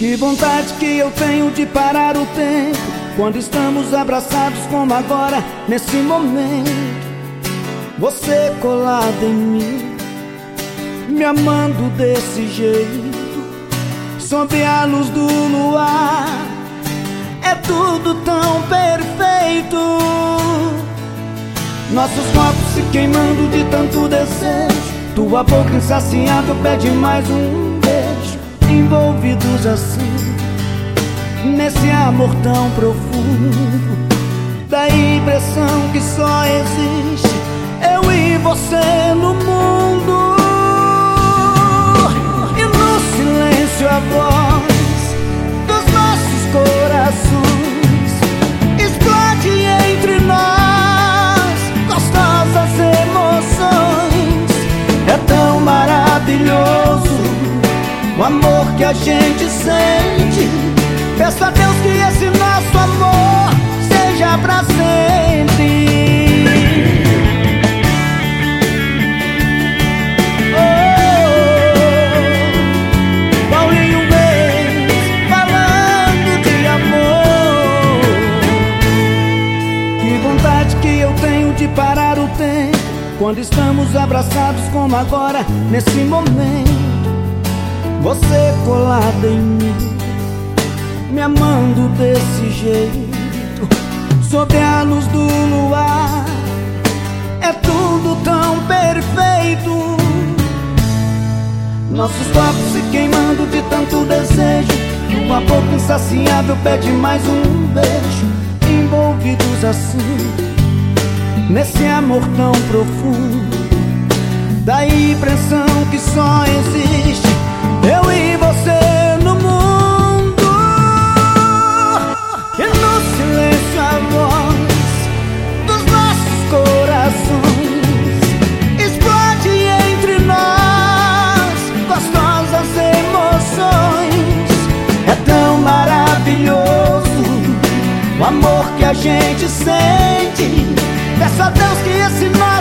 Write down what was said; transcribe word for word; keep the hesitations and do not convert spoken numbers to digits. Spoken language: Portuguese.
Que vontade que eu tenho de parar o tempo, quando estamos abraçados como agora, nesse momento. Você colada em mim, me amando desse jeito, sob a luz do luar. É tudo tão perfeito. Nossos corpos se queimando de tanto desejo, tua boca insaciável pede mais um beijo. Envolvidos assim, nesse amor tão profundo, da impressão que só existe eu e você no mundo. E no silêncio a voz dos nossos corações explode entre nós gostosas emoções. É tão maravilhoso o amor que a gente sente. Peço a Deus que esse nosso amor seja pra sempre. Oh, Paulinho Reis falando de amor. Que vontade que eu tenho de parar o tempo, quando estamos abraçados como agora, nesse momento. Você colada em mim, me amando desse jeito, sob a luz do luar. É tudo tão perfeito. Nossos corpos se queimando de tanto desejo, uma boca insaciável pede mais um beijo. Envolvidos assim, nesse amor tão profundo, da impressão que só existe eu e você no mundo. E no silêncio a voz dos nossos corações explode entre nós gostosas emoções. É tão maravilhoso o amor que a gente sente. Peço a Deus que esse nosso